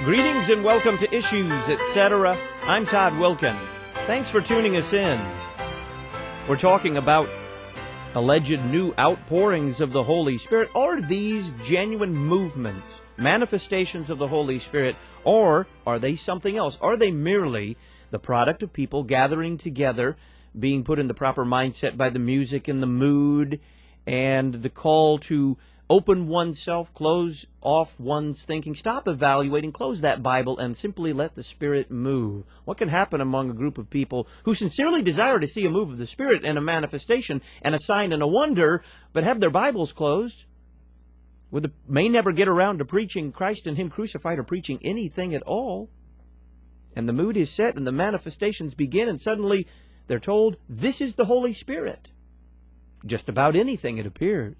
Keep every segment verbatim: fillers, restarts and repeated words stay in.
Greetings and welcome to Issues, et cetera. I'm Todd Wilkin. Thanks for tuning us in. We're talking about alleged new outpourings of the Holy Spirit. Are these genuine movements, manifestations of the Holy Spirit, or are they something else? Are they merely the product of people gathering together, being put in the proper mindset by the music and the mood, and the call to open oneself, close off one's thinking, stop evaluating, close that Bible, and simply let the Spirit move? What can happen among a group of people who sincerely desire to see a move of the Spirit and a manifestation and a sign and a wonder, but have their Bibles closed, with the, may never get around to preaching Christ and Him crucified or preaching anything at all? And the mood is set and the manifestations begin, and suddenly they're told, this is the Holy Spirit. Just about anything, it appears.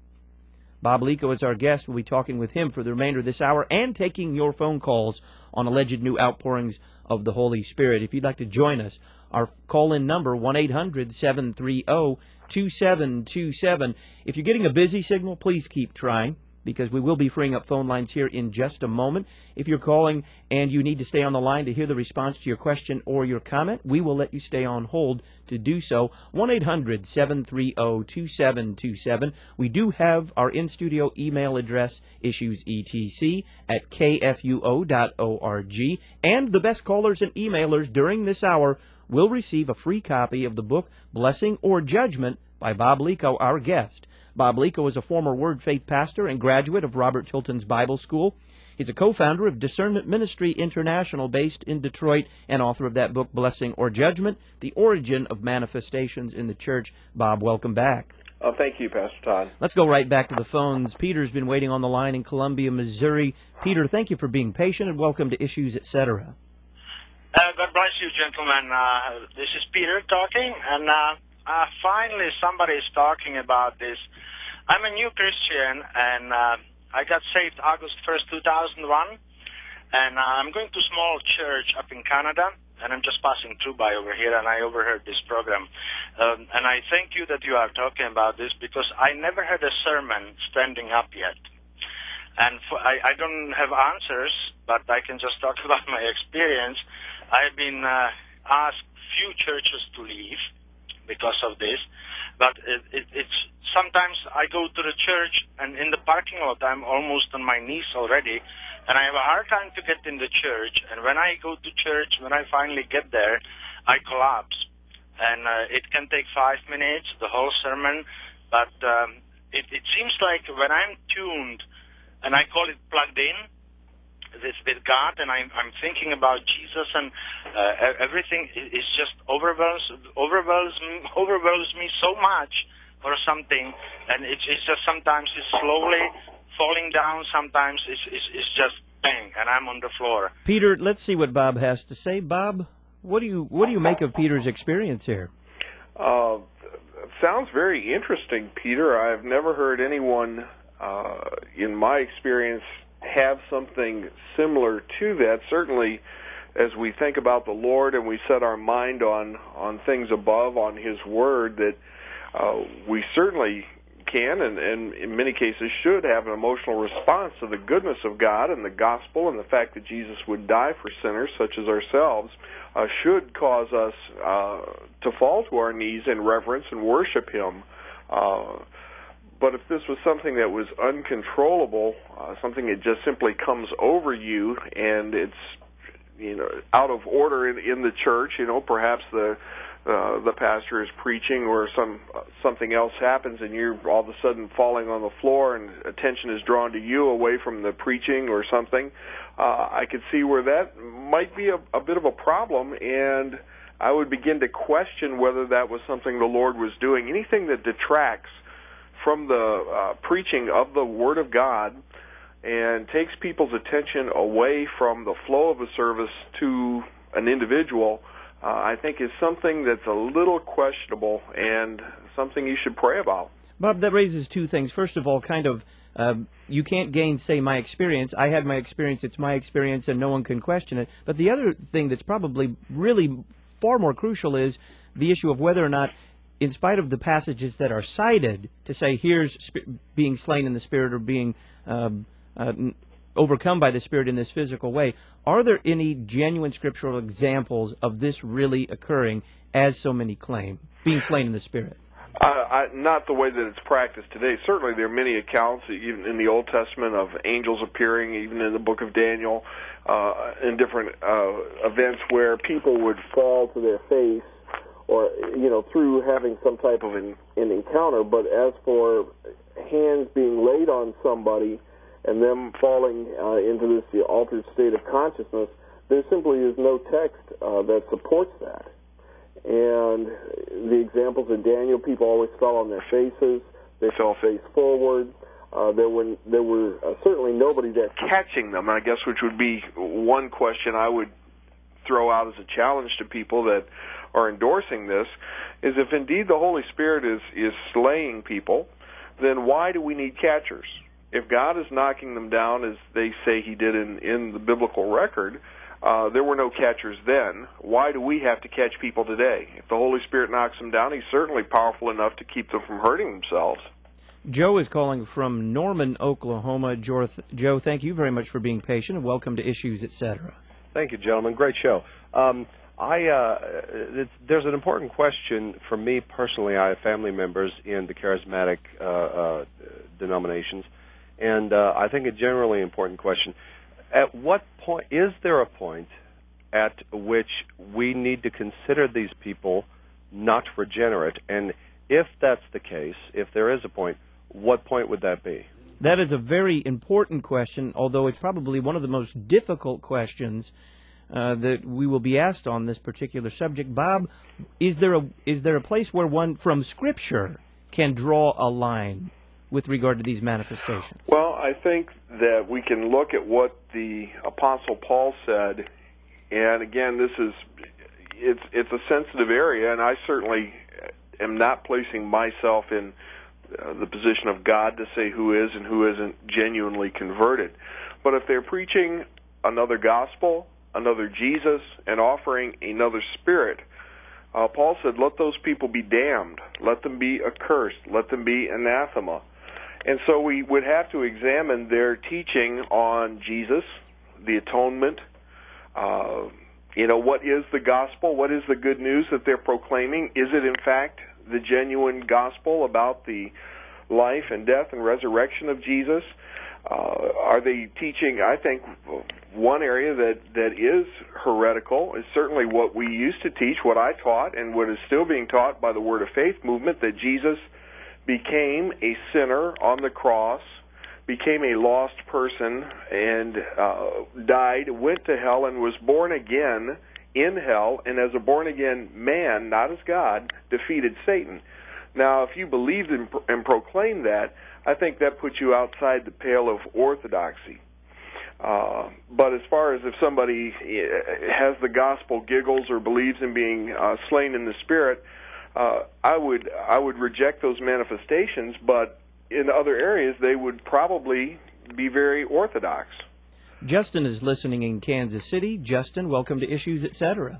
Bob Lico is our guest. We'll be talking with him for the remainder of this hour and taking your phone calls on alleged new outpourings of the Holy Spirit. If you'd like to join us, our call-in number, one eight hundred, seven three zero, two seven two seven. If you're getting a busy signal, please keep trying, because we will be freeing up phone lines here in just a moment. If you're calling and you need to stay on the line to hear the response to your question or your comment, we will let you stay on hold to do so. one eight hundred, seven three zero, two seven two seven. We do have our in-studio email address, issuesetc at k f u o dot org. And the best callers and emailers during this hour will receive a free copy of the book, Blessing or Judgment, by Bob Lico, our guest. Bob Lico is a former Word Faith pastor and graduate of Robert Tilton's Bible School. He's a co-founder of Discernment Ministry International, based in Detroit, and author of that book, Blessing or Judgment, The Origin of Manifestations in the Church. Bob, welcome back. Oh, thank you, Pastor Todd. Let's go right back to the phones. Peter's been waiting on the line in Columbia, Missouri. Peter, thank you for being patient, and welcome to Issues, et cetera. Uh, God bless you, gentlemen. Uh, this is Peter talking, and uh, uh, finally somebody is talking about this. I'm a new Christian, and uh, I got saved August first, two thousand one, and uh, I'm going to a small church up in Canada, and I'm just passing through by over here, and I overheard this program. Um, and I thank you that you are talking about this, because I never had a sermon standing up yet. And for, I, I don't have answers, but I can just talk about my experience. I've been uh, asked few churches to leave because of this, but it, it, it's sometimes I go to the church, and in the parking lot I'm almost on my knees already, and I have a hard time to get in the church. And when I go to church, when I finally get there, I collapse. And uh, it can take five minutes, the whole sermon, but um, it, it seems like when I'm tuned, and I call it plugged in, With, with God, and I'm, I'm thinking about Jesus, and uh, everything is just overwhelms overwhelms overwhelms me so much, or something, and it's, it's just sometimes it's slowly falling down, sometimes it's, it's, it's just bang, and I'm on the floor. Peter, let's see what Bob has to say. Bob, what do you what do you make of Peter's experience here? Uh, sounds very interesting, Peter. I've never heard anyone, uh, in my experience, have something similar to that. Certainly, as we think about the Lord and we set our mind on, on things above, on His Word, that uh, we certainly can, and, and in many cases should, have an emotional response to the goodness of God and the gospel, and the fact that Jesus would die for sinners such as ourselves uh, should cause us uh, to fall to our knees in reverence and worship Him. Uh, But if this was something that was uncontrollable, uh, something that just simply comes over you, and it's, you know, out of order in, in the church, you know, perhaps the uh, the pastor is preaching, or some uh, something else happens, and you're all of a sudden falling on the floor, and attention is drawn to you away from the preaching or something, uh, I could see where that might be a, a bit of a problem, and I would begin to question whether that was something the Lord was doing. Anything that detracts from the uh, preaching of the Word of God and takes people's attention away from the flow of a service to an individual, uh, I think is something that's a little questionable and something you should pray about. Bob, that raises two things. First of all, kind of, uh, you can't gainsay my experience. I had my experience, it's my experience, and no one can question it. But the other thing that's probably really far more crucial is the issue of whether or not, in spite of the passages that are cited to say here's sp- being slain in the Spirit, or being um, uh, overcome by the Spirit in this physical way. Are there any genuine scriptural examples of this really occurring, as so many claim, being slain in the Spirit? Uh, I, not the way that it's practiced today. Certainly there are many accounts, even in the Old Testament, of angels appearing, even in the book of Daniel, uh, in different uh, events where people would fall to their face, or, you know, through having some type of an, an encounter. But as for hands being laid on somebody and them falling uh, into this altered state of consciousness, there simply is no text uh, that supports that. And the examples in Daniel, people always fell on their faces. They fell face forward. Uh, there were there were uh, certainly nobody there catching them, I guess, which would be one question I would throw out as a challenge to people that are endorsing this, is if indeed the Holy Spirit is, is slaying people, then why do we need catchers? If God is knocking them down, as they say he did in, in the biblical record, Uh, there were no catchers then. Why do we have to catch people today? If the Holy Spirit knocks them down, he's certainly powerful enough to keep them from hurting themselves. Joe is calling from Norman, Oklahoma. Joe, thank you very much for being patient, and welcome to Issues, et cetera. Thank you, gentlemen. Great show. Um, I uh, it's, there's an important question for me personally. I have family members in the charismatic uh, uh, denominations, and uh, I think a generally important question. At what point, is there a point at which we need to consider these people not regenerate? And if that's the case, if there is a point, what point would that be? That is a very important question, although it's probably one of the most difficult questions uh, that we will be asked on this particular subject. Bob, is there a is there a place where one from Scripture can draw a line with regard to these manifestations? Well, I think that we can look at what the Apostle Paul said, and again, this is it's it's a sensitive area, and I certainly am not placing myself in uh, the position of God to say who is and who isn't genuinely converted. But if they're preaching another gospel, another Jesus, and offering another spirit, uh, Paul said, let those people be damned, let them be accursed, let them be anathema. And so we would have to examine their teaching on Jesus, the atonement. Uh, you know, what is the gospel? What is the good news that they're proclaiming? Is it, in fact, the genuine gospel about the life and death and resurrection of Jesus? Uh, are they teaching, I think, one area that, that is heretical is certainly what we used to teach, what I taught, and what is still being taught by the Word of Faith movement, that Jesus became a sinner on the cross, became a lost person, and uh, died, went to hell, and was born again in hell, and as a born-again man, not as God, defeated Satan. Now, if you believed and, and proclaimed that, I think that puts you outside the pale of orthodoxy. Uh, but as far as if somebody has the gospel giggles or believes in being uh, slain in the Spirit, Uh, I would I would reject those manifestations, but in other areas they would probably be very orthodox. Justin is listening in Kansas City. Justin, welcome to Issues, et cetera.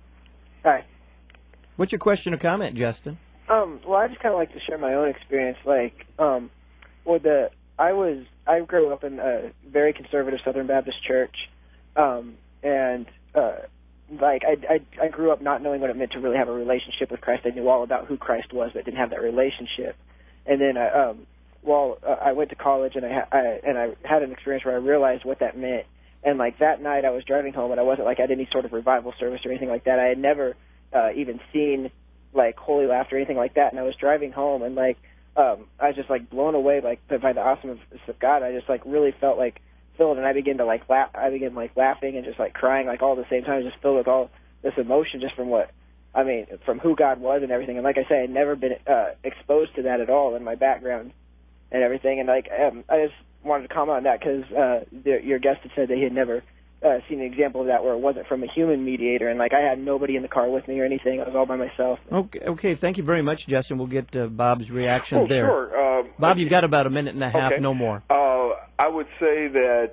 Hi. What's your question or comment, Justin? Um, well, I just kind of like to share my own experience. Like, um, well, the I was I grew up in a very conservative Southern Baptist church, um, and uh, like I, I I grew up not knowing what it meant to really have a relationship with Christ. I knew all about who Christ was, but didn't have that relationship. And then I, um, well, uh, I went to college, and I, I and I had an experience where I realized what that meant. And like that night, I was driving home, and I wasn't like at any sort of revival service or anything like that. I had never uh, even seen like Holy Laughter or anything like that. And I was driving home, and like um, I was just like blown away like by the awesomeness of God. I just like really felt like filled, and I began to like laugh. I began like laughing and just like crying like all at the same time. I was just filled with all this emotion just from what I mean, from who God was and everything. And like I say, I'd never been uh, exposed to that at all in my background and everything. And like um, I just wanted to comment on that because uh, your guest had said that he had never uh, seen an example of that where it wasn't from a human mediator, and like I had nobody in the car with me or anything. I was all by myself. Okay, okay. Thank you very much, Justin. We'll get uh, Bob's reaction oh, there. Sure. Uh, Bob, you've got about a minute and a half, okay. no more. Uh, I would say that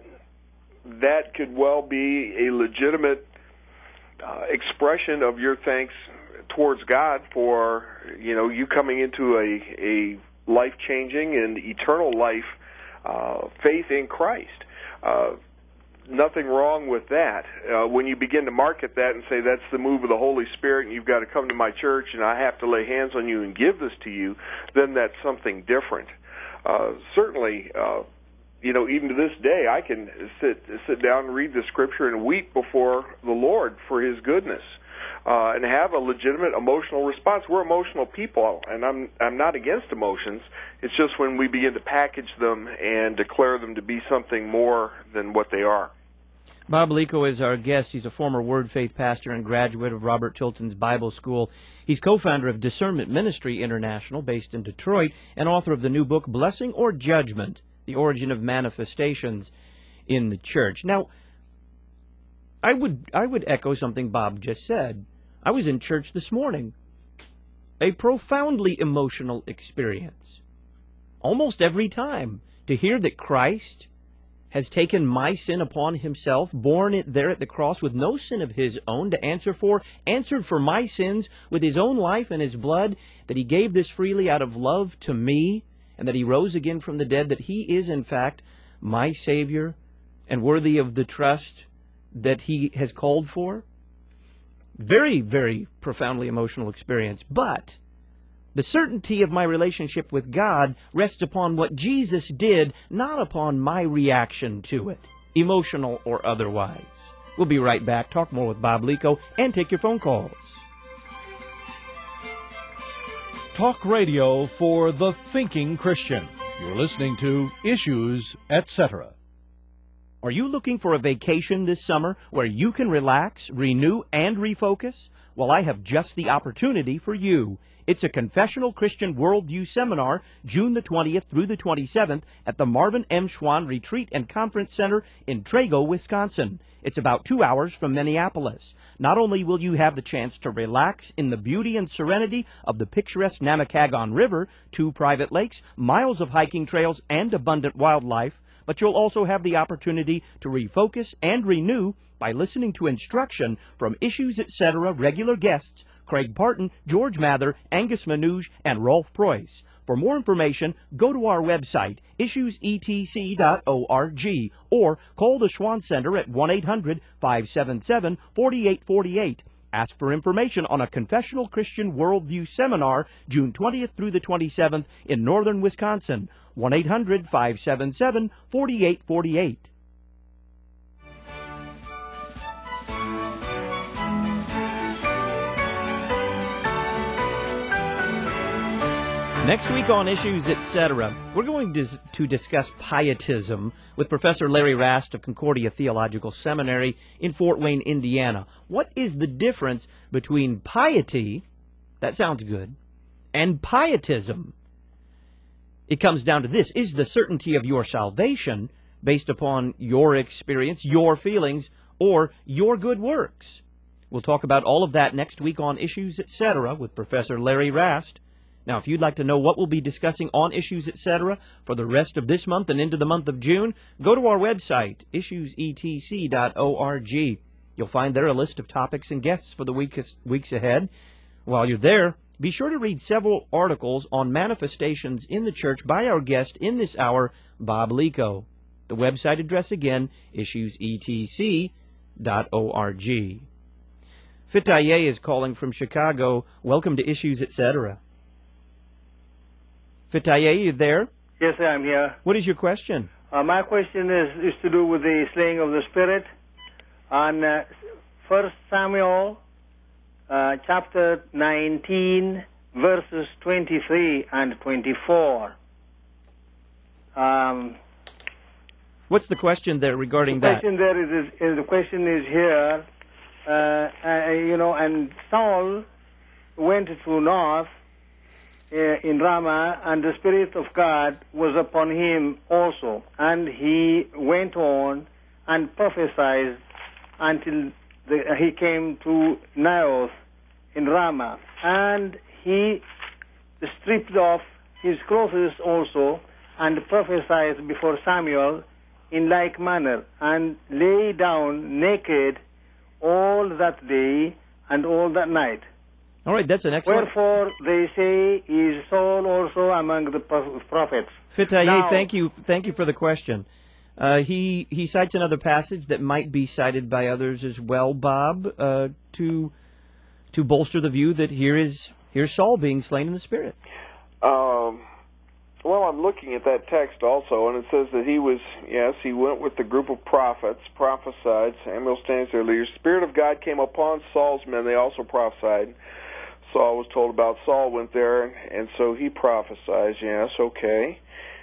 that could well be a legitimate uh, expression of your thanks towards God for, you know, you coming into a, a life-changing and eternal life uh, faith in Christ. Uh, nothing wrong with that. Uh, when you begin to market that and say that's the move of the Holy Spirit and you've got to come to my church and I have to lay hands on you and give this to you, then that's something different. Uh, certainly, uh, you know, even to this day, I can sit sit down and read the Scripture and weep before the Lord for His goodness, uh, and have a legitimate emotional response. We're emotional people, and I'm I'm not against emotions. It's just when we begin to package them and declare them to be something more than what they are. Bob Lico is our guest. He's a former Word Faith pastor and graduate of Robert Tilton's Bible School. He's co-founder of Discernment Ministry International, based in Detroit, and author of the new book, Blessing or Judgment, The Origin of Manifestations in the Church. Now, I would, I would echo something Bob just said. I was in church this morning. A profoundly emotional experience. Almost every time. To hear that Christ has taken my sin upon himself, borne it there at the cross with no sin of his own to answer for, answered for my sins with his own life and his blood, that he gave this freely out of love to me, and that he rose again from the dead, that he is in fact my Savior and worthy of the trust that he has called for. Very, very profoundly emotional experience. But the certainty of my relationship with God rests upon what Jesus did, not upon my reaction to it, emotional or otherwise. We'll be right back, talk more with Bob Lico, and take your phone calls. Talk radio for the thinking Christian. You're listening to Issues, et cetera. Are you looking for a vacation this summer where you can relax, renew, and refocus? Well, I have just the opportunity for you. It's a Confessional Christian Worldview Seminar, June the twentieth through the twenty-seventh at the Marvin M. Schwann Retreat and Conference Center in Trago, Wisconsin. It's about two hours from Minneapolis. Not only will you have the chance to relax in the beauty and serenity of the picturesque Namakagon River, two private lakes, miles of hiking trails, and abundant wildlife, but you'll also have the opportunity to refocus and renew by listening to instruction from Issues, et cetera regular guests, Craig Parton, George Mather, Angus Manouge, and Rolf Preuss. For more information, go to our website, issues e t c dot org, or call the Schwann Center at one eight hundred, five seven seven, four eight four eight. Ask for information on a Confessional Christian Worldview Seminar, June twentieth through the twenty-seventh in northern Wisconsin. one eight hundred, five seven seven, four eight four eight. Next week on Issues, et cetera, we're going to, to discuss pietism with Professor Larry Rast of Concordia Theological Seminary in Fort Wayne, Indiana. What is the difference between piety, that sounds good, and pietism? It comes down to this: is the certainty of your salvation based upon your experience, your feelings, or your good works? We'll talk about all of that next week on Issues, et cetera with Professor Larry Rast. Now, if you'd like to know what we'll be discussing on Issues, et cetera for the rest of this month and into the month of June, go to our website, issues e t c dot org. You'll find there a list of topics and guests for the weeks, weeks ahead. While you're there, be sure to read several articles on manifestations in the church by our guest in this hour, Bob Lico. The website address again, issues e t c dot org. Fitaye is calling from Chicago. Welcome to Issues, et cetera. Fitaye, you there? Yes, I'm here. What is your question? Uh, my question is, is to do with the slaying of the Spirit. On uh, First Samuel, uh, chapter nineteen, verses twenty-three and twenty-four. Um, What's the question there regarding the that? Question there is, is, is the question is here. Uh, uh, you know, and Saul went to north in Ramah, and the Spirit of God was upon him also. And he went on and prophesied until the, he came to Naioth in Ramah. And he stripped off his clothes also and prophesied before Samuel in like manner, and lay down naked all that day and all that night. All right, that's an excellent... Wherefore they say, is Saul also among the prophets? Fitaye, Now, thank you, thank you for the question. Uh, he he cites another passage that might be cited by others as well, Bob, uh, to to bolster the view that here is here's Saul being slain in the Spirit. Um, well, I'm looking at that text also, and it says that he was, yes, he went with the group of prophets, prophesied. Samuel stands there, leader. Spirit of God came upon Saul's men. They also prophesied. Saul was told about Saul, went there, and so he prophesies. Yes, okay.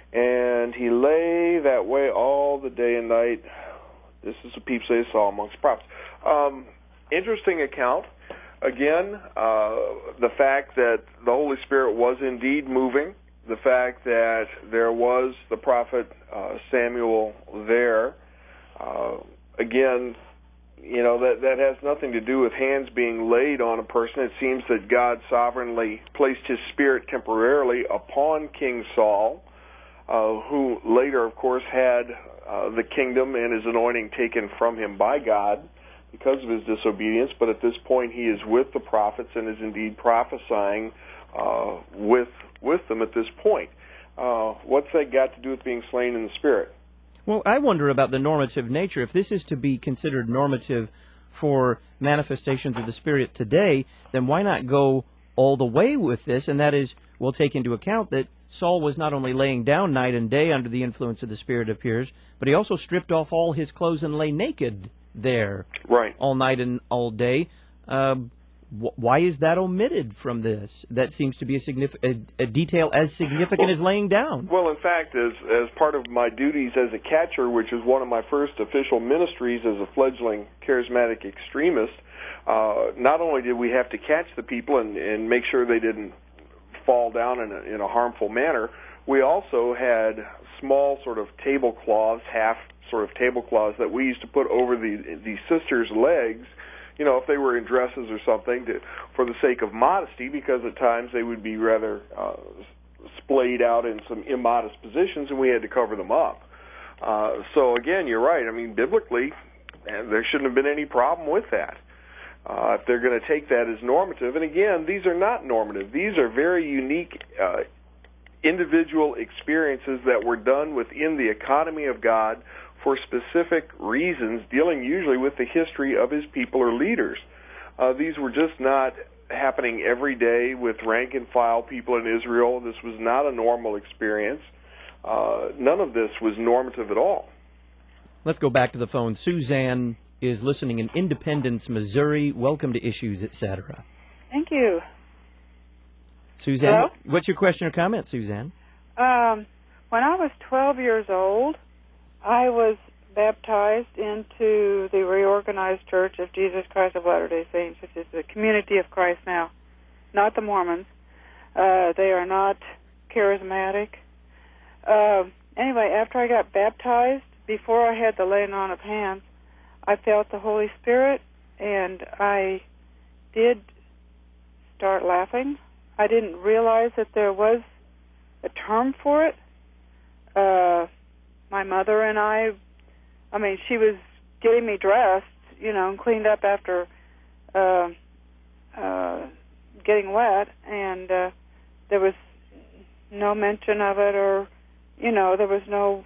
And he lay that way all the day and night. This is a peep say Saul amongst prophets. Um, interesting account. Again, uh, the fact that the Holy Spirit was indeed moving, the fact that there was the prophet uh, Samuel there. Uh, again, you know, that, that has nothing to do with hands being laid on a person. It seems that God sovereignly placed his Spirit temporarily upon King Saul, Uh, who later, of course, had uh, the kingdom and his anointing taken from him by God because of his disobedience. But at this point, he is with the prophets and is indeed prophesying uh, with with them at this point. Uh, what's that got to do with being slain in the Spirit? Well, I wonder about the normative nature. If this is to be considered normative for manifestations of the Spirit today, then why not go all the way with this? And that is, we'll take into account that Saul was not only laying down night and day under the influence of the Spirit, appears, but he also stripped off all his clothes and lay naked there, right, all night and all day. Uh, wh- why is that omitted from this? That seems to be a, signif- a, a detail as significant well, as laying down. Well, in fact, as as part of my duties as a catcher, which is one of my first official ministries as a fledgling charismatic extremist, uh, not only did we have to catch the people and, and make sure they didn't fall down in a, in a harmful manner, we also had small sort of tablecloths, half sort of tablecloths that we used to put over the the sisters' legs, you know, if they were in dresses or something, to, for the sake of modesty, because at times they would be rather uh, splayed out in some immodest positions, and we had to cover them up. Uh, so again, you're right. I mean, biblically, and there shouldn't have been any problem with that. Uh, if they're going to take that as normative, and again, these are not normative. These are very unique uh, individual experiences that were done within the economy of God for specific reasons, dealing usually with the history of his people or leaders. Uh, these were just not happening every day with rank and file people in Israel. This was not a normal experience. Uh, none of this was normative at all. Let's go back to the phone. Suzanne is listening in Independence, Missouri. Welcome to Issues, et cetera. Thank you. Suzanne, Hello? what's your question or comment, Suzanne? Um, when I was twelve years old, I was baptized into the Reorganized Church of Jesus Christ of Latter-day Saints, which is the Community of Christ now, not the Mormons. Uh, they are not charismatic. Uh, anyway, after I got baptized, before I had the laying on of hands, I felt the Holy Spirit, and I did start laughing. I didn't realize that there was a term for it. Uh, my mother and I, I mean, she was getting me dressed, you know, and cleaned up after uh, uh, getting wet, and uh, there was no mention of it, or, you know, there was no,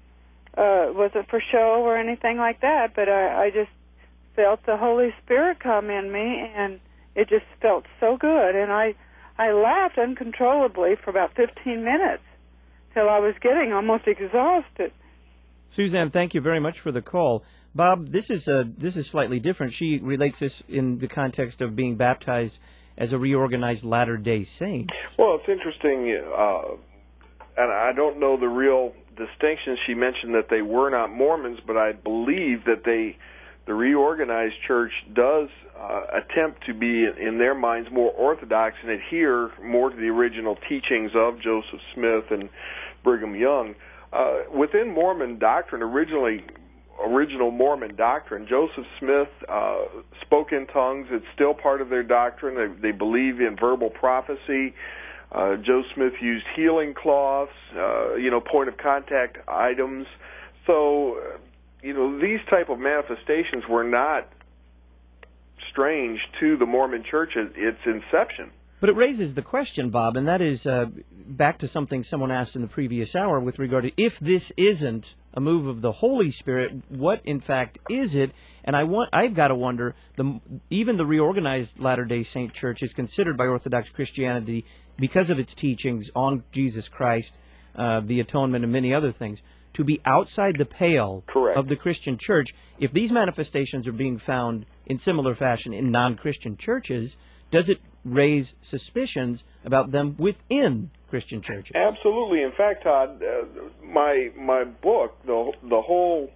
uh, was it for show or anything like that, but I, I just felt the Holy Spirit come in me, and it just felt so good, and I, I laughed uncontrollably for about fifteen minutes till I was getting almost exhausted. Suzanne, thank you very much for the call. Bob, this is a, this is slightly different. She relates this in the context of being baptized as a reorganized Latter-day Saint. Well, it's interesting, uh, and I don't know the real distinction. She mentioned that they were not Mormons, but I believe that they, the reorganized church does uh, attempt to be, in their minds, more orthodox and adhere more to the original teachings of Joseph Smith and Brigham Young. Uh, within Mormon doctrine, originally, original Mormon doctrine, Joseph Smith uh, spoke in tongues. It's still part of their doctrine. They, they believe in verbal prophecy. Uh, Joe Smith used healing cloths, uh, you know, point of contact items. So, uh, you know, these type of manifestations were not strange to the Mormon Church at its inception. But it raises the question, Bob, and that is uh, back to something someone asked in the previous hour with regard to if this isn't a move of the Holy Spirit, what in fact is it? And I want, I've got to wonder, the, even the reorganized Latter-day Saint Church is considered by Orthodox Christianity, because of its teachings on Jesus Christ, uh, the atonement, and many other things, to be outside the pale Correct. of the Christian church. If these manifestations are being found in similar fashion in non-Christian churches, does it raise suspicions about them within Christian churches? Absolutely. In fact, Todd, uh, my my book, the the whole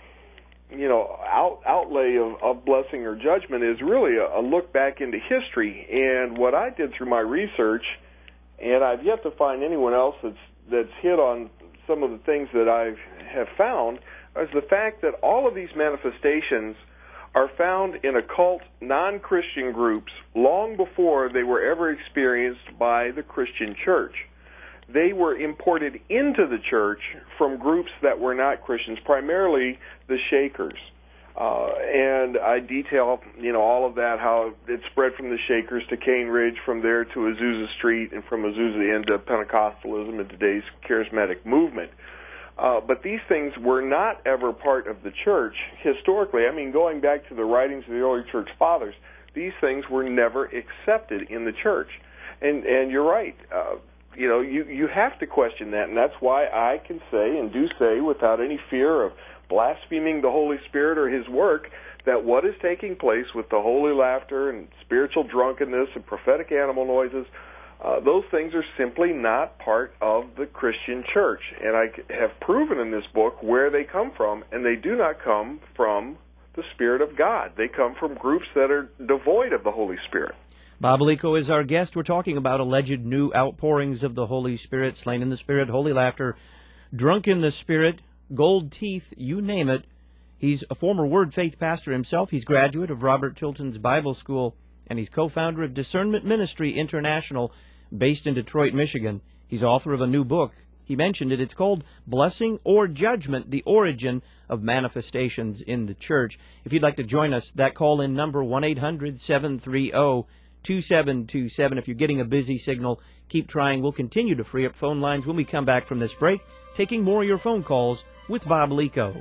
you know out, outlay of, of blessing or judgment is really a, a look back into history. And what I did through my research, and I've yet to find anyone else that's that's hit on some of the things that I have found, is the fact that all of these manifestations are found in occult non-Christian groups long before they were ever experienced by the Christian church. They were imported into the church from groups that were not Christians, primarily the Shakers. Uh, and I detail, you know, all of that, how it spread from the Shakers to Cane Ridge, from there to Azusa Street, and from Azusa into Pentecostalism and today's charismatic movement. Uh, but these things were not ever part of the church historically. I mean, going back to the writings of the early church fathers, these things were never accepted in the church. And and you're right. Uh, you know, you, you have to question that, and that's why I can say and do say without any fear of blaspheming the Holy Spirit or His work, that what is taking place with the holy laughter and spiritual drunkenness and prophetic animal noises, Uh, those things are simply not part of the Christian church. And I have proven in this book where they come from, and they do not come from the Spirit of God. They come from groups that are devoid of the Holy Spirit. Bob Alico is our guest. We're talking about alleged new outpourings of the Holy Spirit, slain in the Spirit, holy laughter, drunk in the Spirit, gold teeth, you name it. He's a former Word Faith pastor himself. He's graduate of Robert Tilton's Bible School, and he's co-founder of Discernment Ministry International, based in Detroit, Michigan. He's author of a new book. He mentioned it. It's called Blessing or Judgment, The Origin of Manifestations in the Church. If you'd like to join us, that call-in number, one eight hundred, seven three zero, two seven two seven. If you're getting a busy signal, keep trying. We'll continue to free up phone lines when we come back from this break, taking more of your phone calls with Bob Alico.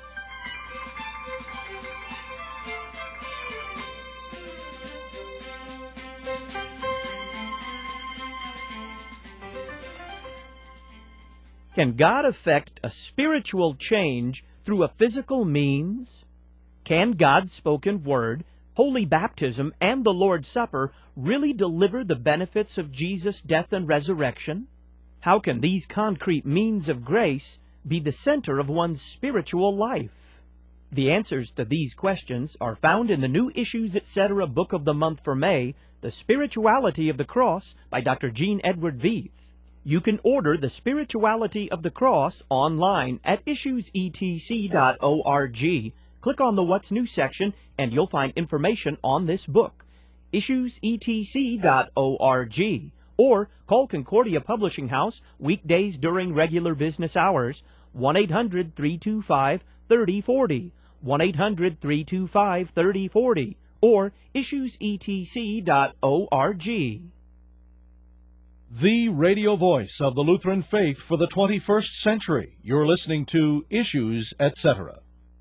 Can God effect a spiritual change through a physical means? Can God's spoken word, holy baptism, and the Lord's Supper really deliver the benefits of Jesus' death and resurrection? How can these concrete means of grace be the center of one's spiritual life? The answers to these questions are found in the New Issues, et cetera book of the month for May, The Spirituality of the Cross by Doctor Gene Edward Veith. You can order The Spirituality of the Cross online at issues e t c dot org. Click on the What's New section and you'll find information on this book, issues e t c dot org. Or call Concordia Publishing House weekdays during regular business hours, one eight hundred, three two five, three oh four oh, one eight hundred, three two five, three oh four oh, or issues e t c dot org. The radio voice of the Lutheran faith for the twenty-first century. You're listening to Issues, et cetera.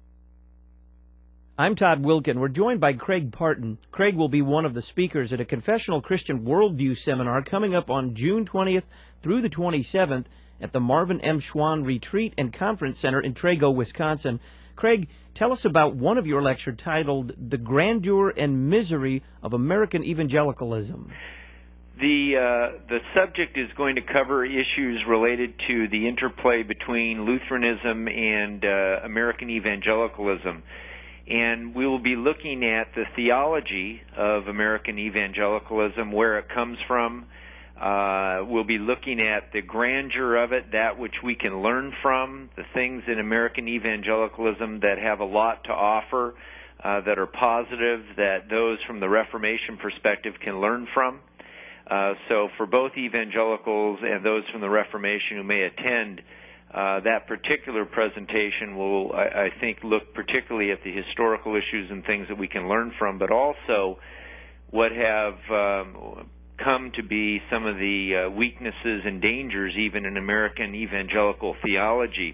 I'm Todd Wilkin. We're joined by Craig Parton. Craig will be one of the speakers at a Confessional Christian Worldview seminar coming up on June twentieth through the twenty-seventh at the Marvin M. Schwann Retreat and Conference Center in Trago, Wisconsin. Craig, tell us about one of your lectures titled The Grandeur and Misery of American Evangelicalism. The uh, the subject is going to cover issues related to the interplay between Lutheranism and uh, American evangelicalism. And we will be looking at the theology of American evangelicalism, where it comes from. Uh, we'll be looking at the grandeur of it, that which we can learn from, the things in American evangelicalism that have a lot to offer, uh, that are positive, that those from the Reformation perspective can learn from. Uh, so for both evangelicals and those from the Reformation who may attend Uh, that particular presentation will, I, I think, look particularly at the historical issues and things that we can learn from, but also what have um, come to be some of the uh, weaknesses and dangers even in American evangelical theology.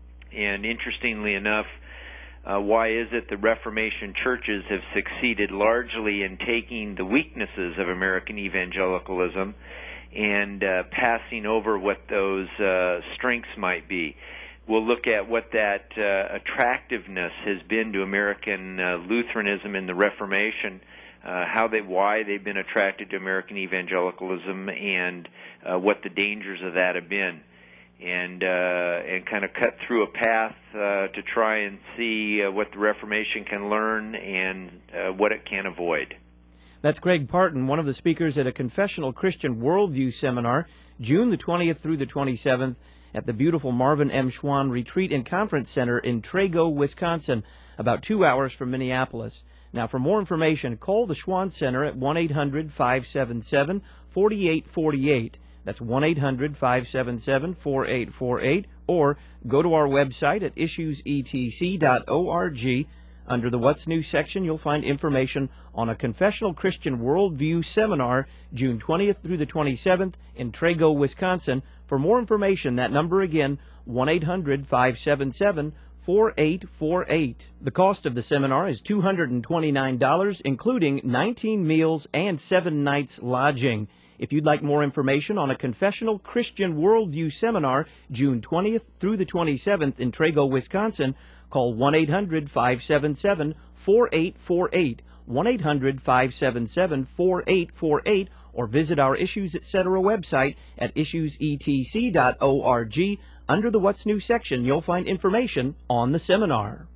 And interestingly enough, uh, why is it the Reformation churches have succeeded largely in taking the weaknesses of American evangelicalism and uh, passing over what those uh, strengths might be? We'll look at what that uh, attractiveness has been to American uh, Lutheranism in the Reformation, uh, how they, why they've been attracted to American evangelicalism, and uh, what the dangers of that have been, and uh, and kind of cut through a path uh, to try and see uh, what the Reformation can learn and uh, what it can avoid. That's Greg Parton, one of the speakers at a Confessional Christian Worldview Seminar, June the twentieth through the twenty-seventh, at the beautiful Marvin M. Schwann Retreat and Conference Center in Trago, Wisconsin, about two hours from Minneapolis. Now, for more information, call the Schwann Center at one eight hundred, five seven seven, four eight four eight. That's one eight hundred, five seven seven, four eight four eight, or go to our website at issues e t c dot org. Under the What's New section, you'll find information on a Confessional Christian Worldview Seminar, June twentieth through the twenty-seventh in Trago, Wisconsin. For more information, that number again, one eight hundred, five seven seven, four eight four eight. The cost of the seminar is two hundred twenty-nine dollars, including nineteen meals and seven nights lodging. If you'd like more information on a Confessional Christian Worldview Seminar, June twentieth through the twenty-seventh in Trago, Wisconsin, call one eight hundred, five seven seven, four eight four eight, one eight hundred, five seven seven, four eight four eight, or visit our Issues Etc. website at issues e t c dot org. Under the What's New section, you'll find information on the seminar.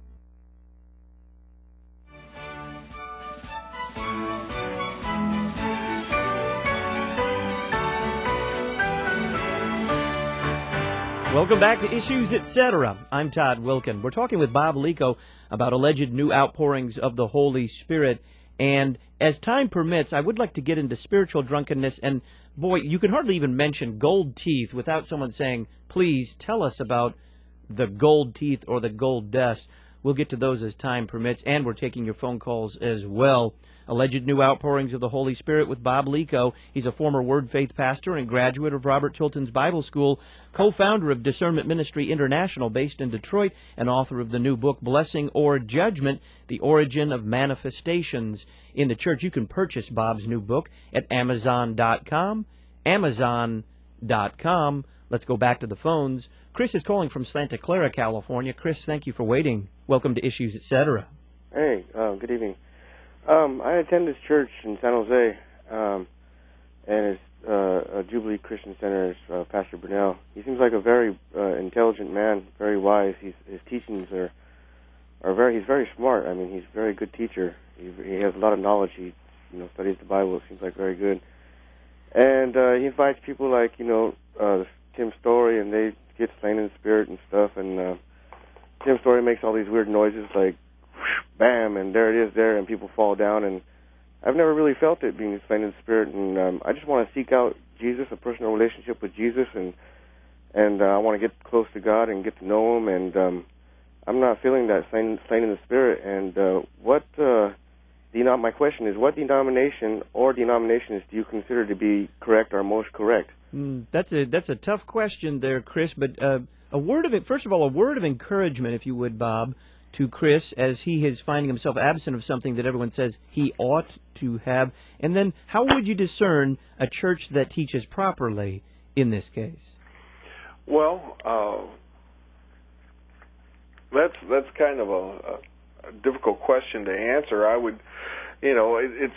Welcome back to Issues Etc. I'm Todd Wilkin. We're talking with Bob Lico about alleged new outpourings of the Holy Spirit. And as time permits, I would like to get into spiritual drunkenness. And boy, you can hardly even mention gold teeth without someone saying, please tell us about the gold teeth or the gold dust. We'll get to those as time permits, and we're taking your phone calls as well. Alleged new outpourings of the Holy Spirit with Bob Lico. He's a former Word Faith pastor and graduate of Robert Tilton's Bible School, co-founder of Discernment Ministry International based in Detroit, and author of the new book, Blessing or Judgment, The Origin of Manifestations in the Church. You can purchase Bob's new book at amazon dot com, amazon dot com. Let's go back to the phones. Chris is calling from Santa Clara, California. Chris, thank you for waiting. Welcome to Issues Etc. Hey, uh, good evening. Um, I attend this church in San Jose, um, and it's uh, a Jubilee Christian Center. Uh, Pastor Brunel. He seems like a very uh, intelligent man, very wise. He's, his teachings are are very. He's very smart. I mean, he's a very good teacher. He, he has a lot of knowledge. He, you know, studies the Bible. It seems like very good. And uh, he invites people like you know uh, Tim Story, and they get slain in the spirit and stuff. And uh, Tim Story makes all these weird noises like bam, and there it is there, and people fall down, and I've never really felt it being slain in the spirit, and um, I just want to seek out Jesus, a personal relationship with Jesus, and and uh, I want to get close to God and get to know Him, and um, I'm not feeling that slain, slain in the spirit, and uh, what, uh, denom- my question is, what denomination or denominations do you consider to be correct or most correct? Mm, that's a that's a tough question there, Chris, but uh, a word of it, first of all, a word of encouragement, if you would, Bob, to Chris, as he is finding himself absent of something that everyone says he ought to have. And then how would you discern a church that teaches properly in this case? Well, uh, that's that's kind of a, a difficult question to answer. I would, you know, it, it's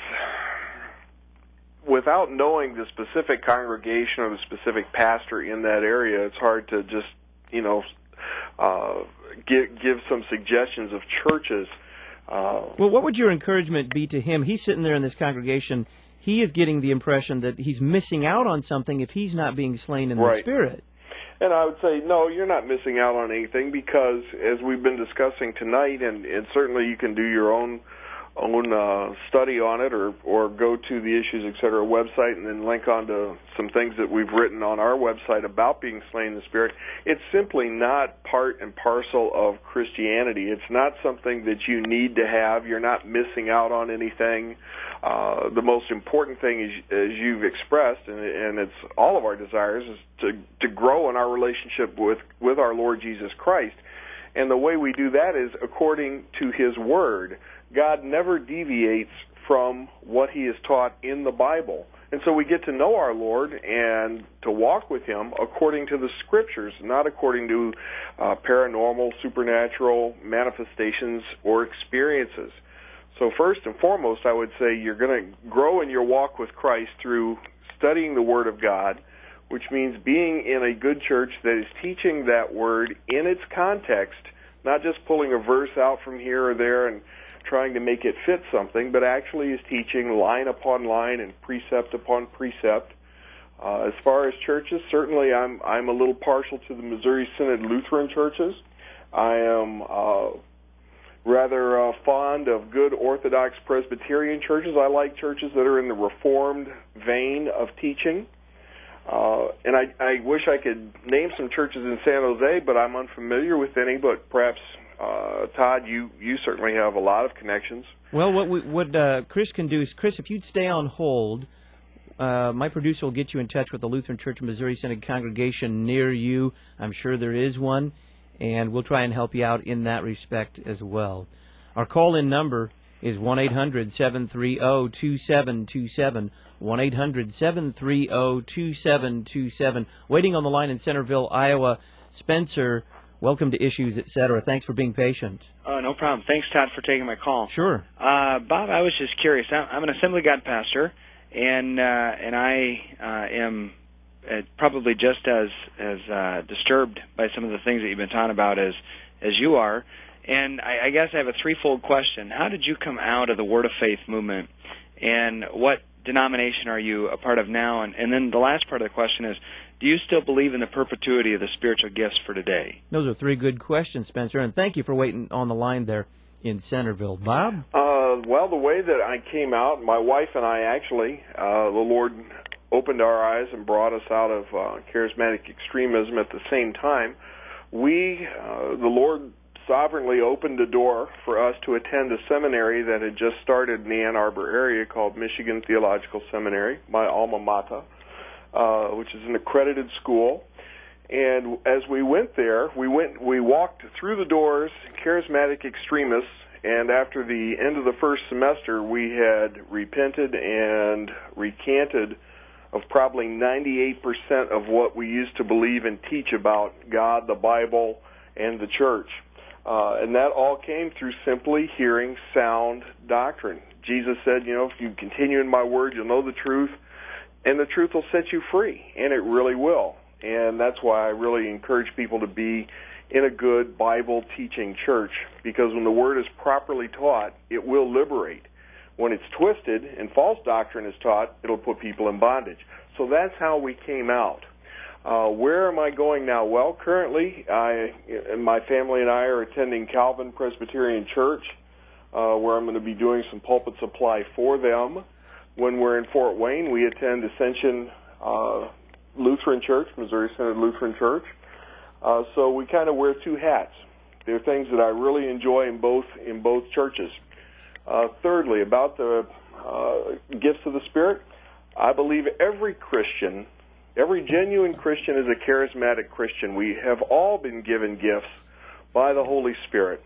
without knowing the specific congregation or the specific pastor in that area, it's hard to just, you know, uh, give, give some suggestions of churches. Uh, well, what would your encouragement be to him? He's sitting there in this congregation. He is getting the impression that he's missing out on something if he's not being slain in right. the Spirit. And I would say, no, you're not missing out on anything, because as we've been discussing tonight, and, and certainly you can do your own own uh, study on it, or or go to the Issues, et cetera website and then link onto some things that we've written on our website about being slain in the Spirit. It's simply not part and parcel of Christianity. It's not something that you need to have. You're not missing out on anything. Uh, the most important thing, is, as you've expressed, and, and it's all of our desires, is to, to grow in our relationship with, with our Lord Jesus Christ. And the way we do that is according to His Word. God never deviates from what He has taught in the Bible. And so we get to know our Lord and to walk with Him according to the Scriptures, not according to uh, paranormal, supernatural manifestations or experiences. So first and foremost, I would say you're going to grow in your walk with Christ through studying the Word of God, which means being in a good church that is teaching that Word in its context, not just pulling a verse out from here or there and trying to make it fit something, but actually is teaching line upon line and precept upon precept. Uh, as far as churches, certainly I'm I'm a little partial to the Missouri Synod Lutheran churches. I am uh, rather uh, fond of good Orthodox Presbyterian churches. I like churches that are in the Reformed vein of teaching. Uh, and I, I wish I could name some churches in San Jose, but I'm unfamiliar with any, but perhaps Uh, Todd, you, you certainly have a lot of connections. Well, what we, what uh, Chris can do is, Chris, if you'd stay on hold, uh, my producer will get you in touch with the Lutheran Church of Missouri Synod congregation near you. I'm sure there is one, and we'll try and help you out in that respect as well. Our call-in number is one eight hundred, seven three zero, two seven two seven, one eight hundred, seven three zero, two seven two seven. Waiting on the line in Centerville, Iowa, Spencer. Welcome to Issues, et cetera. Thanks for being patient. Oh, no problem. Thanks, Todd, for taking my call. Sure. Uh, Bob, I was just curious. I'm an Assembly God pastor, and uh, and I uh, am uh, probably just as as uh, disturbed by some of the things that you've been talking about as as you are. And I, I guess I have a threefold question. How did you come out of the Word of Faith movement, and what denomination are you a part of now? And, and then the last part of the question is, do you still believe in the perpetuity of the spiritual gifts for today? Those are three good questions, Spencer, and thank you for waiting on the line there in Centerville. Bob? Uh, well, the way that I came out, my wife and I actually, uh, the Lord opened our eyes and brought us out of uh, charismatic extremism at the same time. We, uh, the Lord sovereignly opened the door for us to attend a seminary that had just started in the Ann Arbor area called Michigan Theological Seminary, my alma mater. Uh, which is an accredited school. And as we went there, we went, we walked through the doors, charismatic extremists, and after the end of the first semester, we had repented and recanted of probably ninety-eight percent of what we used to believe and teach about God, the Bible, and the church. Uh, and that all came through simply hearing sound doctrine. Jesus said, you know, if you continue in my word, you'll know the truth, and the truth will set you free, and it really will. And that's why I really encourage people to be in a good Bible-teaching church, because when the Word is properly taught, it will liberate. When it's twisted and false doctrine is taught, it'll put people in bondage. So that's how we came out. Uh, where am I going now? Well, currently, I and my family and I are attending Calvin Presbyterian Church, uh, where I'm going to be doing some pulpit supply for them. When we're in Fort Wayne, we attend Ascension uh, Lutheran Church, Missouri Synod Lutheran Church. Uh, so we kind of wear two hats. There are things that I really enjoy in both in both churches. Uh, thirdly, about the uh, gifts of the Spirit, I believe every Christian, every genuine Christian is a charismatic Christian. We have all been given gifts by the Holy Spirit.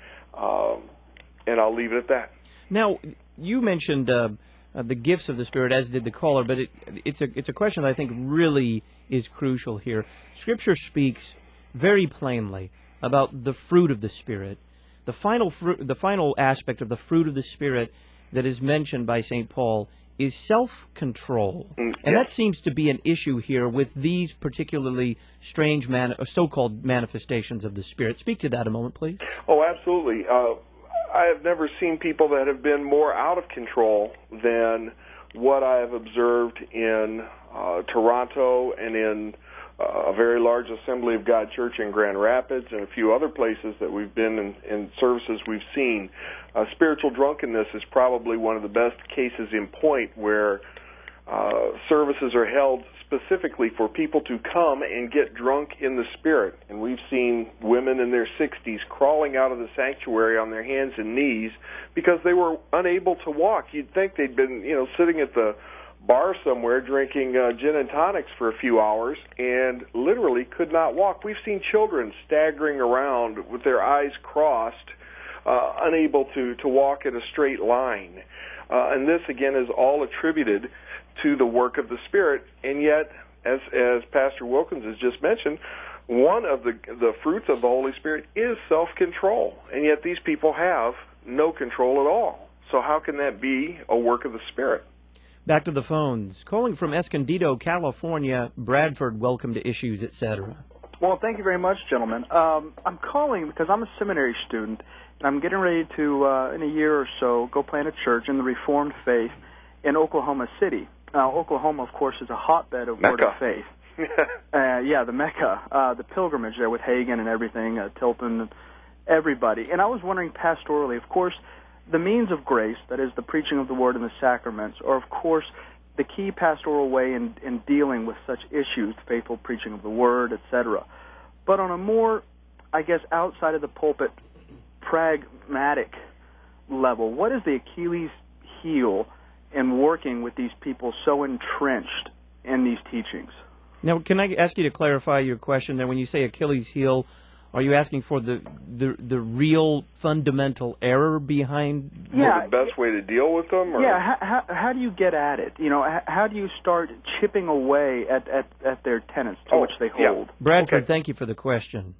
Um, and I'll leave it at that. Now, you mentioned uh, uh, the gifts of the Spirit, as did the caller, but it, it's a it's a question that I think really is crucial here. Scripture speaks very plainly about the fruit of the Spirit. The final fruit, the final aspect of the fruit of the Spirit that is mentioned by Saint Paul is self-control. Mm, and that seems to be an issue here with these particularly strange man, so-called manifestations of the Spirit. Speak to that a moment, please. Oh, absolutely. Uh, I have never seen people that have been more out of control than what I have observed in uh, Toronto and in a very large Assembly of God church in Grand Rapids and a few other places that we've been in, in services we've seen. Uh, spiritual drunkenness is probably one of the best cases in point where uh, services are held specifically for people to come and get drunk in the Spirit. And we've seen women in their sixties crawling out of the sanctuary on their hands and knees because they were unable to walk. You'd think they'd been, you know, sitting at the bar somewhere drinking uh, gin and tonics for a few hours and literally could not walk. We've seen children staggering around with their eyes crossed, uh, unable to, to walk in a straight line. Uh, and this, again, is all attributed to the work of the Spirit. And yet, as as Pastor Wilkins has just mentioned, one of the the fruits of the Holy Spirit is self-control. And yet these people have no control at all. So how can that be a work of the Spirit? Back to the phones. Calling from Escondido, California, Bradford, welcome to Issues, et cetera. Well, thank you very much, gentlemen. Um, I'm calling because I'm a seminary student, and I'm getting ready to, uh, in a year or so, go plant a church in the Reformed faith in Oklahoma City. Now, Oklahoma, of course, is a hotbed of Word of faith. uh, yeah, the Mecca, uh, the pilgrimage there with Hagen and everything, uh, Tilton, everybody. And I was wondering pastorally, of course, the means of grace, that is the preaching of the Word and the sacraments, are, of course, the key pastoral way in, in dealing with such issues, faithful preaching of the Word, et cetera. But on a more, I guess, outside of the pulpit, pragmatic level, what is the Achilles heel in working with these people so entrenched in these teachings? Now, can I ask you to clarify your question there? When you say Achilles heel, are you asking for the the, the real fundamental error behind? Yeah, or the best way to deal with them? Or? Yeah, how, how, how do you get at it? You know, how, how do you start chipping away at, at, at their tenets to oh, which they yeah. hold? Bradford, okay. Thank you for the question.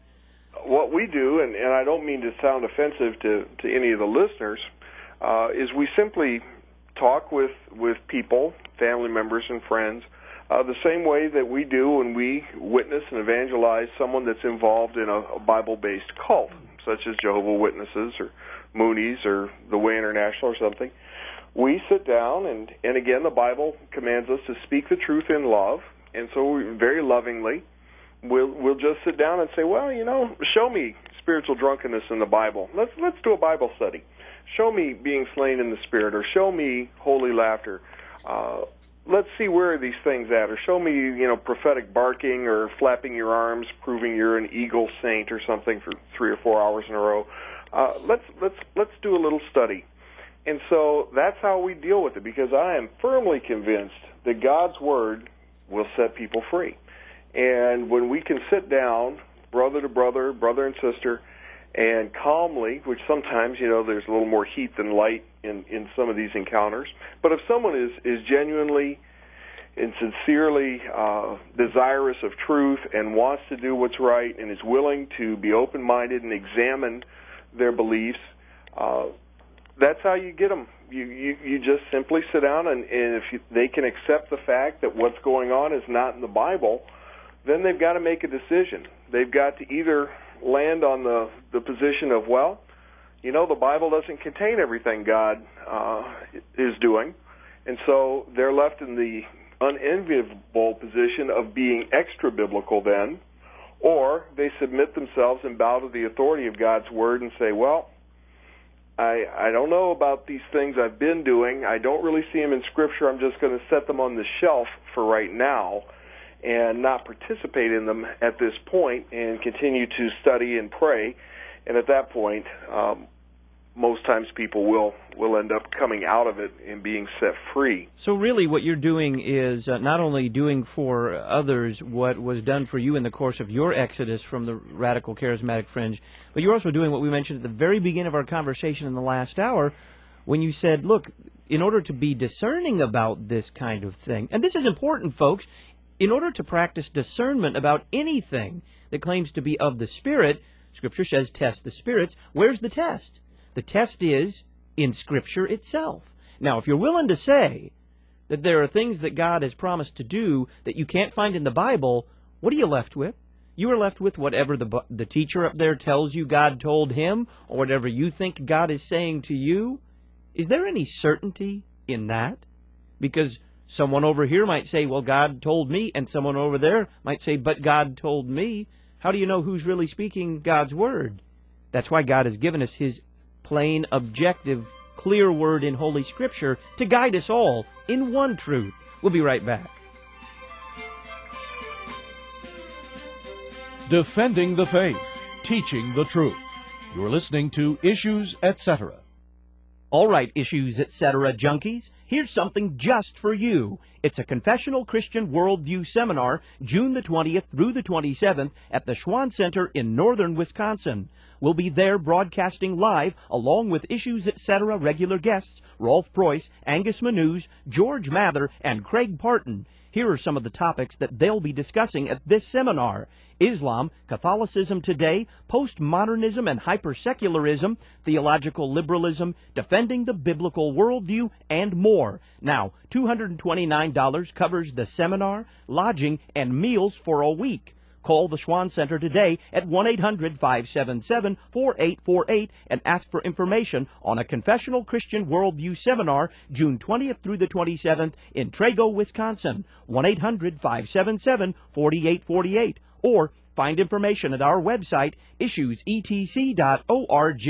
What we do, and, and I don't mean to sound offensive to, to any of the listeners, uh, is we simply talk with, with people, family members and friends, Uh, the same way that we do when we witness and evangelize someone that's involved in a, a Bible-based cult, such as Jehovah's Witnesses or Moonies or the Way International or something. We sit down, and, and again, the Bible commands us to speak the truth in love, and so we, very lovingly, we'll, we'll just sit down and say, well, you know, show me spiritual drunkenness in the Bible. Let's, let's do a Bible study. Show me being slain in the Spirit, or show me holy laughter. Uh, Let's see where are these things at, or show me, you know, prophetic barking or flapping your arms, proving you're an eagle saint or something for three or four hours in a row. Uh, let's let's let's do a little study, and so that's how we deal with it. Because I am firmly convinced that God's word will set people free, and when we can sit down, brother to brother, brother and sister, and calmly, which sometimes, you know, there's a little more heat than light in, in some of these encounters. But if someone is, is genuinely and sincerely uh, desirous of truth and wants to do what's right and is willing to be open-minded and examine their beliefs, uh, that's how you get them. You, you, you just simply sit down, and, and if you, they can accept the fact that what's going on is not in the Bible, then they've got to make a decision. They've got to either land on the, the position of, well, you know, the Bible doesn't contain everything God uh, is doing, and so they're left in the unenviable position of being extra-biblical then, or they submit themselves and bow to the authority of God's Word and say, well, I, I don't know about these things I've been doing. I don't really see them in Scripture. I'm just going to set them on the shelf for right now and not participate in them at this point and continue to study and pray. And at that point, um, most times people will, will end up coming out of it and being set free. So really what you're doing is uh, not only doing for others what was done for you in the course of your exodus from the radical charismatic fringe, but you're also doing what we mentioned at the very beginning of our conversation in the last hour when you said, look, in order to be discerning about this kind of thing, and this is important, folks, in order to practice discernment about anything that claims to be of the Spirit, Scripture says test the spirits. Where's the test? The test is in Scripture itself. Now, if you're willing to say that there are things that God has promised to do that you can't find in the Bible, what are you left with? You are left with whatever the, the teacher up there tells you God told him, or whatever you think God is saying to you. Is there any certainty in that? Because Someone over here might say, well, God told me, and someone over there might say, but God told me. How do you know who's really speaking God's word? That's why God has given us his plain, objective, clear word in Holy Scripture to guide us all in one truth. We'll be right back. Defending the faith, teaching the truth. You're listening to Issues, et cetera. All right, Issues, et cetera junkies, here's something just for you. It's a Confessional Christian Worldview Seminar, June the twentieth through the twenty-seventh at the Schwann Center in northern Wisconsin. We'll be there broadcasting live along with Issues, et cetera regular guests, Rolf Preuss, Angus Manuse, George Mather, and Craig Parton. Here are some of the topics that they'll be discussing at this seminar: Islam, Catholicism today, postmodernism and hypersecularism, theological liberalism, defending the biblical worldview, and more. Now, two hundred twenty-nine dollars covers the seminar, lodging, and meals for a week. Call the Schwann Center today at one eight hundred, five seven seven, four eight four eight and ask for information on a Confessional Christian Worldview Seminar, June twentieth through the twenty-seventh in Trago, Wisconsin. one eight hundred, five seven seven, four eight four eight. Or find information at our website, issues e t c dot org.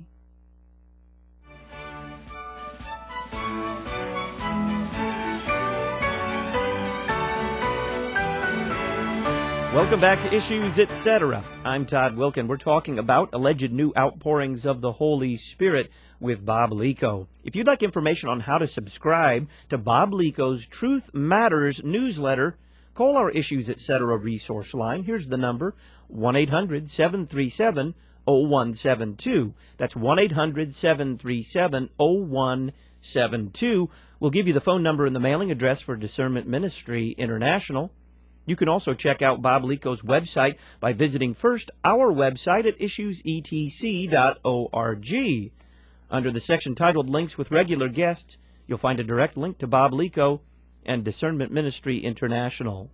Welcome back to Issues, et cetera. I'm Todd Wilken. We're talking about alleged new outpourings of the Holy Spirit with Bob Lico. If you'd like information on how to subscribe to Bob Lico's Truth Matters newsletter, call our Issues, et cetera resource line. Here's the number, one eight hundred, seven three seven, zero one seven two. That's one eight hundred, seven three seven, zero one seven two. We'll give you the phone number and the mailing address for Discernment Ministry International. You can also check out Bob Lico's website by visiting first our website at issues e t c dot org. Under the section titled Links with Regular Guests, you'll find a direct link to Bob Lico and Discernment Ministry International.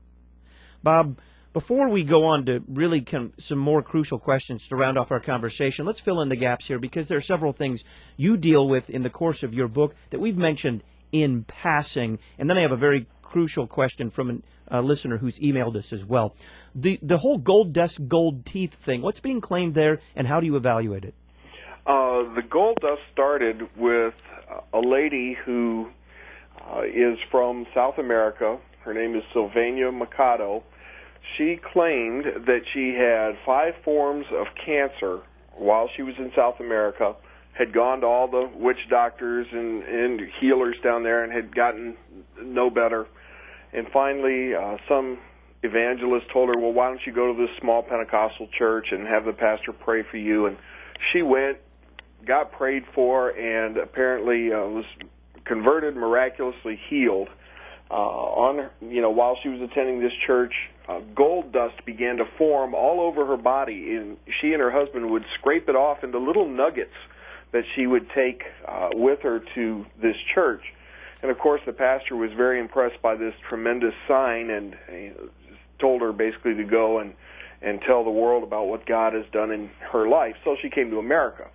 Bob, before we go on to really come, some more crucial questions to round off our conversation, let's fill in the gaps here, because there are several things you deal with in the course of your book that we've mentioned in passing. And then I have a very crucial question from an a listener who's emailed us as well. The the whole gold dust, gold teeth thing, what's being claimed there, and how do you evaluate it? Uh, the gold dust started with a lady who uh, is from South America. Her name is Sylvania Mercado. She claimed that she had five forms of cancer while she was in South America, had gone to all the witch doctors and, and healers down there and had gotten no better. And finally, uh, some evangelist told her, well, why don't you go to this small Pentecostal church and have the pastor pray for you? And she went, got prayed for, and apparently uh, was converted, miraculously healed. Uh, on her, you know, while she was attending this church, uh, gold dust began to form all over her body, and she and her husband would scrape it off into little nuggets that she would take uh, with her to this church. And, of course, the pastor was very impressed by this tremendous sign and uh, told her basically to go and, and tell the world about what God has done in her life. So she came to America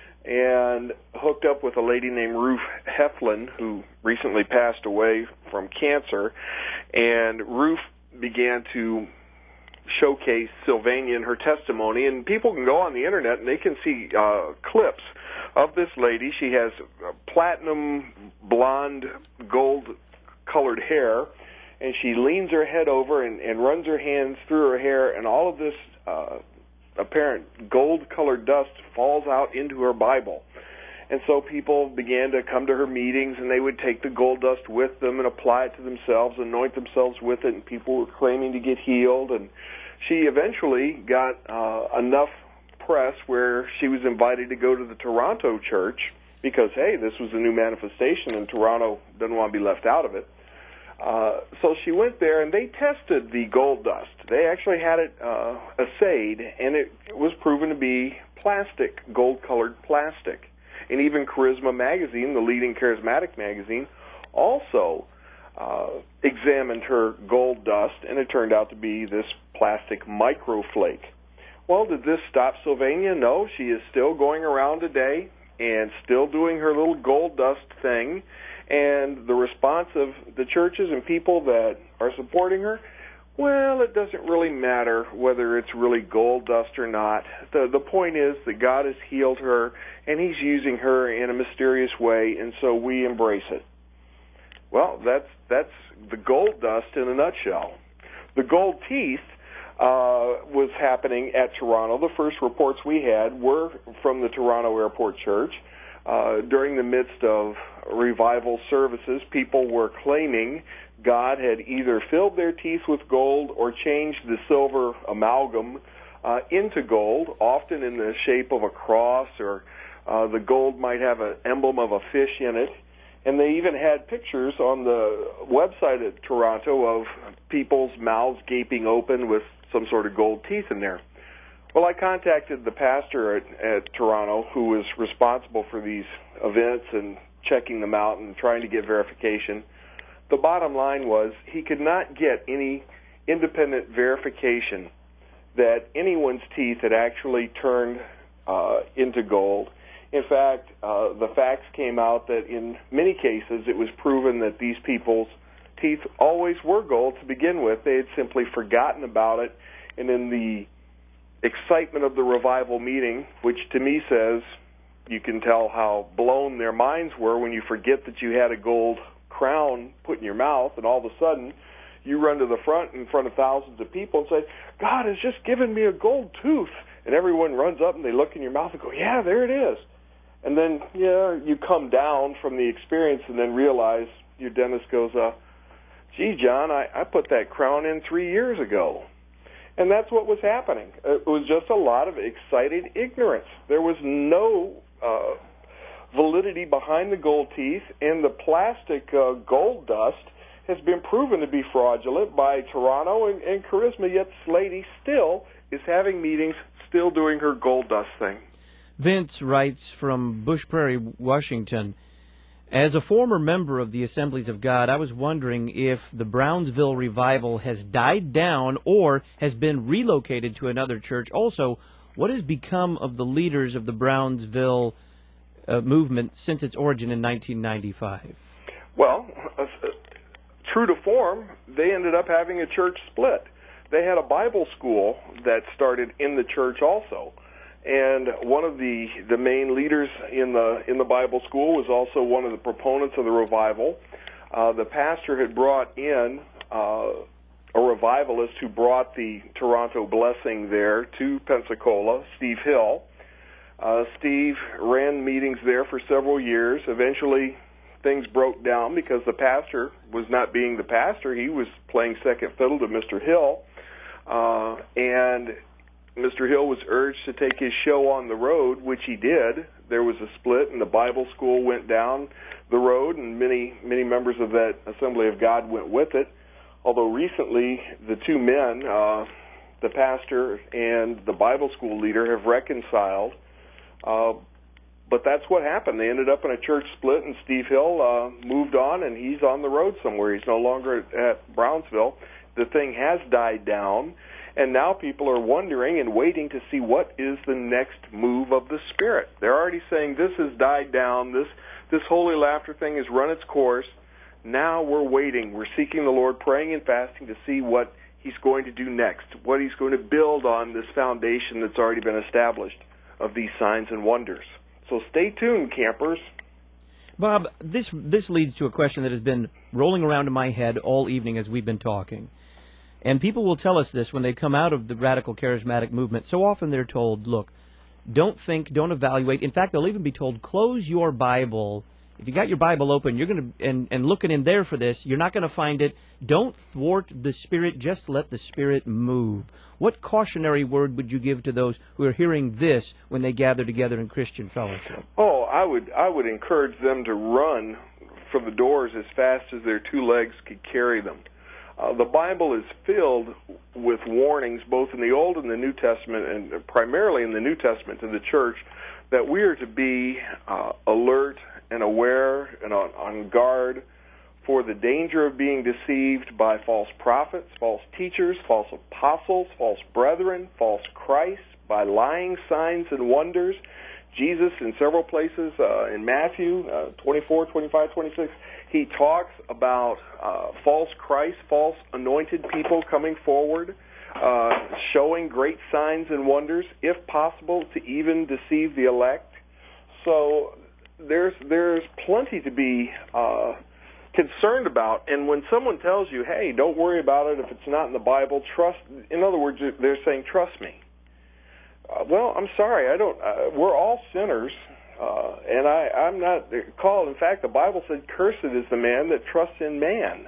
and hooked up with a lady named Ruth Heflin, who recently passed away from cancer. And Ruth began to showcase Sylvania and her testimony. And people can go on the Internet and they can see uh, clips of this lady. She has platinum blonde gold-colored hair, and she leans her head over and, and runs her hands through her hair, and all of this uh, apparent gold-colored dust falls out into her Bible. And so people began to come to her meetings, and they would take the gold dust with them and apply it to themselves, anoint themselves with it, and people were claiming to get healed. And she eventually got uh, enough press where she was invited to go to the Toronto church because, hey, this was a new manifestation and Toronto doesn't want to be left out of it. Uh, so she went there and they tested the gold dust. They actually had it uh, assayed, and it was proven to be plastic, gold-colored plastic. And even Charisma magazine, the leading charismatic magazine, also uh, examined her gold dust, and it turned out to be this plastic microflake. Well, did this stop Sylvania? No, she is still going around today and still doing her little gold dust thing And the response of the churches and people that are supporting her, well, it doesn't really matter whether it's really gold dust or not. The the point is that God has healed her, and He's using her in a mysterious way, and so we embrace it. Well, that's that's the gold dust in a nutshell. The gold teeth uh, was happening at Toronto. The first reports we had were from the Toronto Airport Church. Uh, during the midst of revival services, people were claiming God had either filled their teeth with gold or changed the silver amalgam uh, into gold, often in the shape of a cross, or uh, the gold might have an emblem of a fish in it. And they even had pictures on the website at Toronto of people's mouths gaping open with some sort of gold teeth in there. Well, I contacted the pastor at, at Toronto who was responsible for these events and checking them out and trying to get verification. The bottom line was he could not get any independent verification that anyone's teeth had actually turned uh, into gold. In fact, uh, the facts came out that in many cases it was proven that these people's teeth always were gold to begin with. They had simply forgotten about it, and in the excitement of the revival meeting, which to me says you can tell how blown their minds were when you forget that you had a gold crown put in your mouth, and all of a sudden you run to the front in front of thousands of people and say, God has just given me a gold tooth. And everyone runs up and they look in your mouth and go, yeah, there it is. And then, yeah, you come down from the experience and then realize your dentist goes, uh, gee, John, I, I put that crown in three years ago. And that's what was happening. It was just a lot of excited ignorance. There was no uh, validity behind the gold teeth, and the plastic uh, gold dust has been proven to be fraudulent by Toronto and, and Charisma, yet this lady still is having meetings, still doing her gold dust thing. Vince writes from Bush Prairie, Washington, as a former member of the Assemblies of God, I was wondering if the Brownsville revival has died down or has been relocated to another church. Also, what has become of the leaders of the Brownsville uh, movement since its origin in nineteen ninety-five? Well, uh, true to form, they ended up having a church split. They had a Bible school that started in the church also. And one of the, the main leaders in the in the Bible school was also one of the proponents of the revival. Uh, the pastor had brought in uh, a revivalist who brought the Toronto blessing there to Pensacola, Steve Hill. Uh, Steve ran meetings there for several years. Eventually, things broke down because the pastor was not being the pastor. He was playing second fiddle to Mister Hill. Uh, and Mister Hill was urged to take his show on the road, which he did. There was a split, and the Bible school went down the road, and many, many members of that Assembly of God went with it. Although recently, the two men, uh, the pastor and the Bible school leader, have reconciled. Uh, but that's what happened. They ended up in a church split, and Steve Hill uh, moved on, and he's on the road somewhere. He's no longer at, at Brownsville. The thing has died down. And now people are wondering and waiting to see what is the next move of the Spirit. They're already saying this has died down, this this holy laughter thing has run its course. Now we're waiting. We're seeking the Lord, praying and fasting to see what He's going to do next, what He's going to build on this foundation that's already been established of these signs and wonders. So stay tuned, campers. Bob, this this leads to a question that has been rolling around in my head all evening as we've been talking. And people will tell us this when they come out of the radical charismatic movement. So often they're told, look, don't think, don't evaluate. In fact, they'll even be told, close your Bible. If you got your Bible open, you're going to and, and looking in there for this, you're not going to find it. Don't thwart the Spirit. Just let the Spirit move. What cautionary word would you give to those who are hearing this when they gather together in Christian fellowship? Oh, I would I would encourage them to run for the doors as fast as their two legs could carry them. Uh, the Bible is filled with warnings, both in the Old and the New Testament, and primarily in the New Testament to the church, that we are to be uh, alert and aware and on, on guard for the danger of being deceived by false prophets, false teachers, false apostles, false brethren, false Christ, by lying signs and wonders, Jesus in several places, uh, in Matthew uh, twenty-four, twenty-five, twenty-six, he talks about uh, false Christ, false anointed people coming forward, uh, showing great signs and wonders, if possible, to even deceive the elect. So there's there's plenty to be uh, concerned about. And when someone tells you, hey, don't worry about it if it's not in the Bible, trust, in other words, they're saying, trust me. Uh, well, I'm sorry, I don't, uh, we're all sinners, uh, and I, I'm not called. In fact, the Bible said, cursed is the man that trusts in man.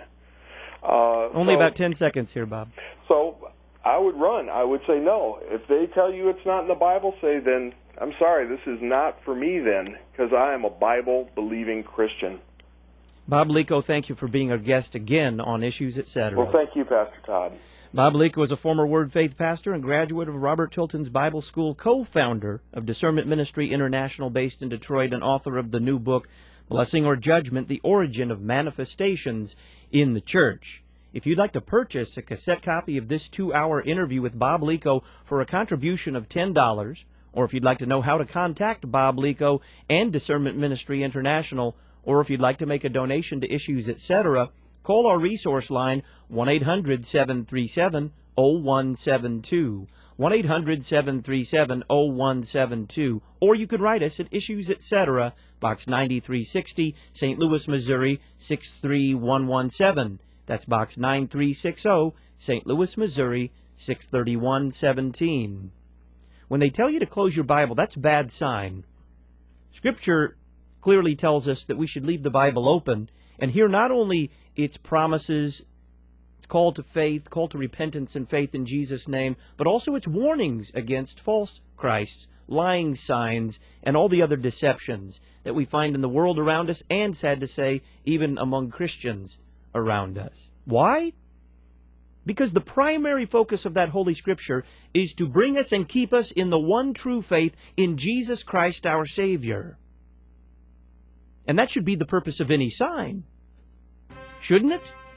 Uh, Only so, about ten seconds here, Bob. So I would run. I would say no. If they tell you it's not in the Bible, say then, I'm sorry, this is not for me then, because I am a Bible-believing Christian. Bob Lico, thank you for being our guest again on Issues, et cetera. Well, thank you, Pastor Todd. Bob Lico is a former Word Faith pastor and graduate of Robert Tilton's Bible School, co-founder of Discernment Ministry International based in Detroit, and author of the new book, Blessing or Judgment, The Origin of Manifestations in the Church. If you'd like to purchase a cassette copy of this two-hour interview with Bob Lico for a contribution of ten dollars, or if you'd like to know how to contact Bob Lico and Discernment Ministry International, or if you'd like to make a donation to Issues, et cetera, call our resource line, one eight hundred, seven three seven, zero one seven two, one eight hundred, seven three seven, zero one seven two, or you could write us at Issues, et cetera, Box ninety-three sixty, Saint Louis, Missouri, six three one one seven. That's Box nine three six zero, Saint Louis, Missouri, six three one one seven. When they tell you to close your Bible, that's a bad sign. Scripture clearly tells us that we should leave the Bible open, and here not only its promises, its call to faith, call to repentance and faith in Jesus' name, but also its warnings against false Christs, lying signs, and all the other deceptions that we find in the world around us, and, sad to say, even among Christians around us. Why? Because the primary focus of that Holy Scripture is to bring us and keep us in the one true faith in Jesus Christ our Savior. And that should be the purpose of any sign, shouldn't it?